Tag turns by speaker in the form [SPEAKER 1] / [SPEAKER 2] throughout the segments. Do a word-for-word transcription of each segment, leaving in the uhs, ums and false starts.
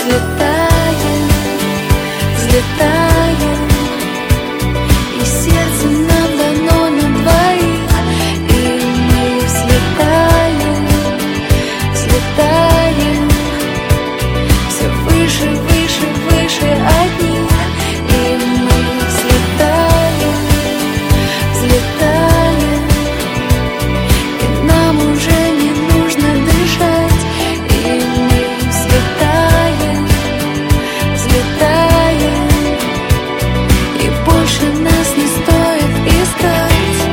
[SPEAKER 1] взлетаем, взлетаем, и сердце нам дано на двоих, и мы взлетаем, взлетаем, все выше, выше, выше от них, и мы взлетаем, взлетаем, и нам уже не нужно дышать, и мы взлетаем, взлетаем, и больше нас не стоит искать.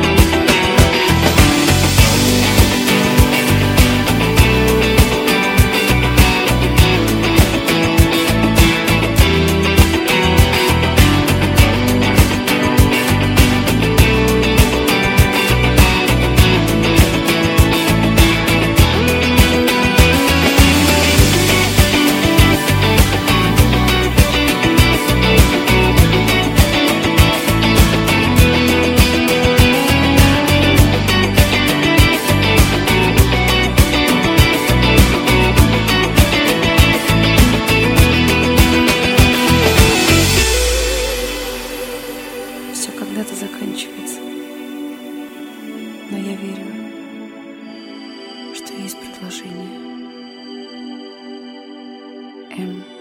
[SPEAKER 1] Все когда-то заканчивается, но я верю, что есть продолжение. М.